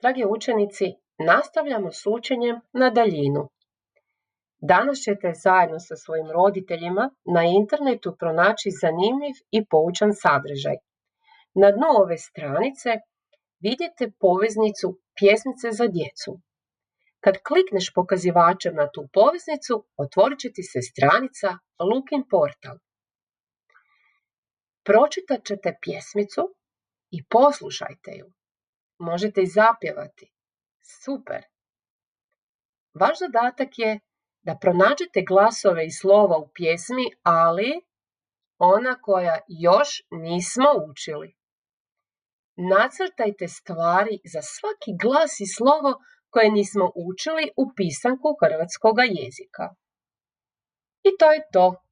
Dragi učenici, nastavljamo s učenjem na daljinu. Danas ćete zajedno sa svojim roditeljima na internetu pronaći zanimljiv i poučan sadržaj. Na dnu ove stranice vidite poveznicu Pjesmice za djecu. Kad klikneš pokazivačem na tu poveznicu, otvorit će ti se stranica Lukin portal. Pročitat ćete pjesmicu i poslušajte ju. Možete i zapjevati. Super! Vaš zadatak je da pronađete glasove i slova u pjesmi, ali ona koja još nismo učili. Nacrtajte stvari za svaki glas i slovo koje nismo učili u pisanku hrvatskoga jezika. I to je to.